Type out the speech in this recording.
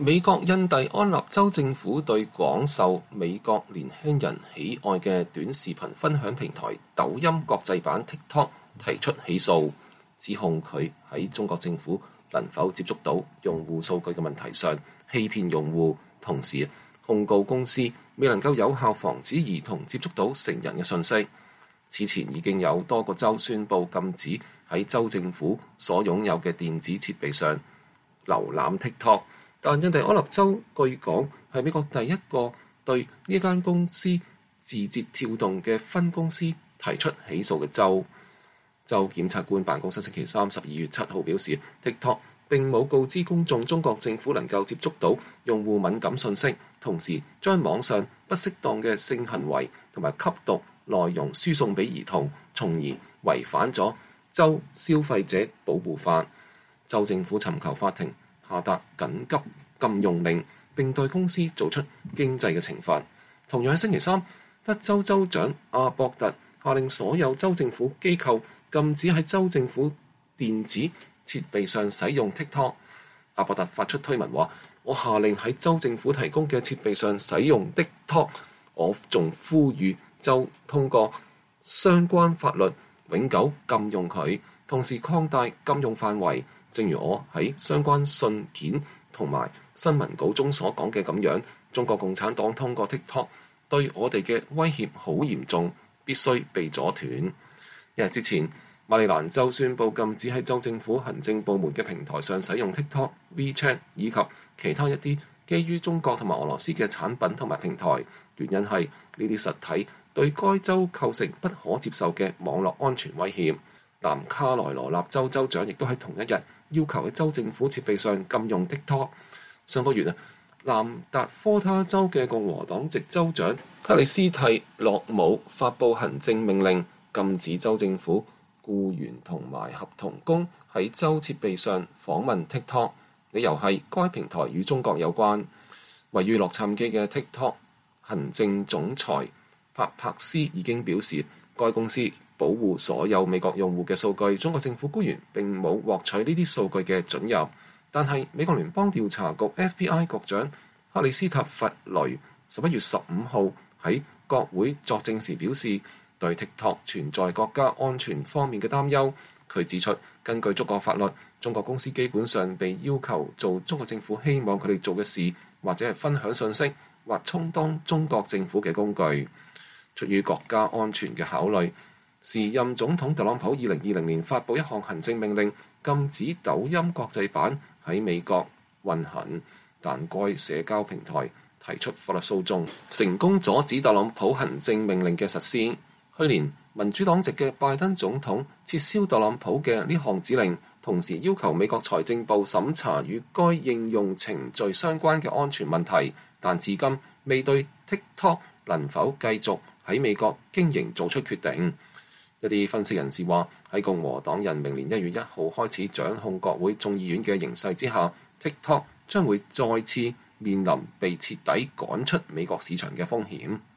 美國印第安納州政府對廣受美國年輕人喜愛嘅短視頻分享平台抖音國際版 TikTok 提出起訴，指控佢喺中國政府能否接觸到用戶數據嘅問題上欺騙用戶，同時控告公司未能夠有效防止兒童接觸到成人嘅訊息。此前已經有多個州宣布禁止喺州政府所擁有嘅電子設備上瀏覽 TikTok。但印第安納州據講係美國第一個對呢間公司字節跳動嘅分公司提出起訴嘅州。州檢察官辦公室星期三12月7號表示 ，TikTok 並冇告知公眾中國政府能夠接觸到用戶敏感信息，同時將網上不適當嘅性行為同埋吸毒內容輸送俾兒童，從而違反咗州消費者保護法。州政府尋求法庭下達緊急禁用令，並對公司做出經濟嘅懲罰。同樣喺星期三，德州州長阿博特下令所有州政府機構禁止喺州政府電子設備上使用 TikTok。阿博特發出推文話：我下令喺州政府提供嘅設備上使用 TikTok。我仲呼籲州通過相關法律永久禁用佢，同時擴大禁用範圍。正如我喺相關信件同埋新聞稿中所講嘅咁樣，中國共產黨通過 TikTok 對我哋嘅威脅好嚴重，必須被阻斷。一日之前，馬里蘭州宣布禁止喺州政府行政部門嘅平台上使用 TikTok、WeChat 以及其他一啲基於中國同埋俄羅斯嘅產品同埋平台，原因係呢啲實體對該州構成不可接受嘅網絡安全威脅。南卡羅來納州州長亦都喺同一日要求喺州政府設備上禁用 TikTok。上個月南達科他州嘅共和黨籍州長克里斯蒂洛姆發布行政命令，禁止州政府僱員同埋合同工喺州設備上訪問 TikTok， 理由係該平台與中國有關。位於洛杉磯嘅 TikTok 行政總裁帕柏斯已經表示，該公司保護所有美國用戶嘅數據，中國政府官員並冇獲取呢啲數據嘅准入。但係美國聯邦調查局 FBI 局長克里斯塔弗雷11月15號喺國會作證時表示，對 TikTok 存在國家安全方面嘅擔憂。佢指出，根據中國法律，中國公司基本上被要求做中國政府希望佢哋做嘅事，或者係分享信息，或充當中國政府嘅工具。出於國家安全嘅考慮，時任總統特朗普2020年發布一項行政命令，禁止抖音國際版喺美國運行，但該社交平台提出法律訴訟，成功阻止特朗普行政命令嘅實施。去年民主黨籍嘅拜登總統撤銷特朗普嘅呢項指令，同時要求美國財政部審查與該應用程序相關嘅安全問題，但至今未對 TikTok 能否繼續喺美國經營做出決定。一啲分析人士話，喺共和黨人明年1月1號開始掌控國會眾議院嘅形勢之下， TikTok 將會再次面臨被徹底趕出美國市場嘅風險。